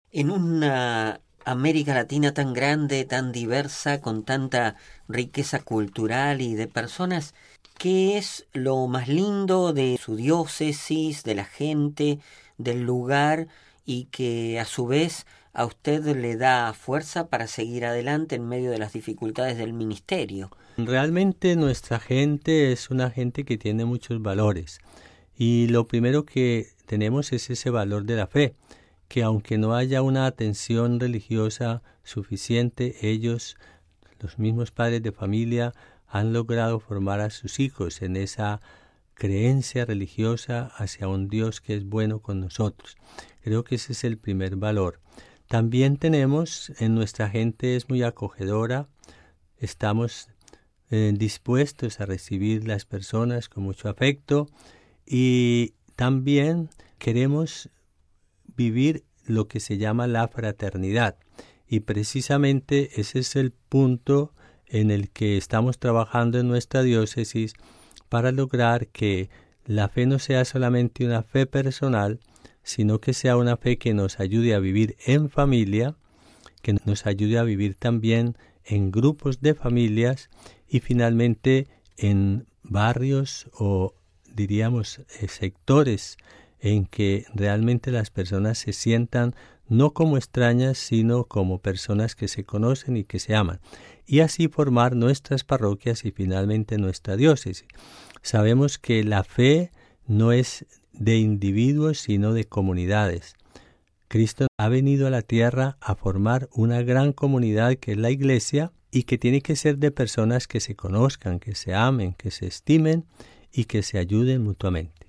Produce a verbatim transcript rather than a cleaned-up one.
En una América Latina tan grande, tan diversa, con tanta riqueza cultural y de personas, ¿qué es lo más lindo de su diócesis, de la gente, del lugar y que a su vez a usted le da fuerza para seguir adelante en medio de las dificultades del ministerio? Realmente nuestra gente es una gente que tiene muchos valores y lo primero que tenemos es ese valor de la fe, que aunque no haya una atención religiosa suficiente, ellos, los mismos padres de familia, han logrado formar a sus hijos en esa creencia religiosa hacia un Dios que es bueno con nosotros. Creo que ese es el primer valor. También tenemos, en nuestra gente es muy acogedora, estamos eh, dispuestos a recibir las personas con mucho afecto y también queremos vivir lo que se llama la fraternidad. Y precisamente ese es el punto en el que estamos trabajando en nuestra diócesis para lograr que la fe no sea solamente una fe personal, sino que sea una fe que nos ayude a vivir en familia, que nos ayude a vivir también en grupos de familias y finalmente en barrios o diríamos eh, sectores en que realmente las personas se sientan no como extrañas, sino como personas que se conocen y que se aman. Y así formar nuestras parroquias y finalmente nuestra diócesis. Sabemos que la fe no es de individuos, sino de comunidades. Cristo ha venido a la tierra a formar una gran comunidad que es la Iglesia y que tiene que ser de personas que se conozcan, que se amen, que se estimen y que se ayuden mutuamente.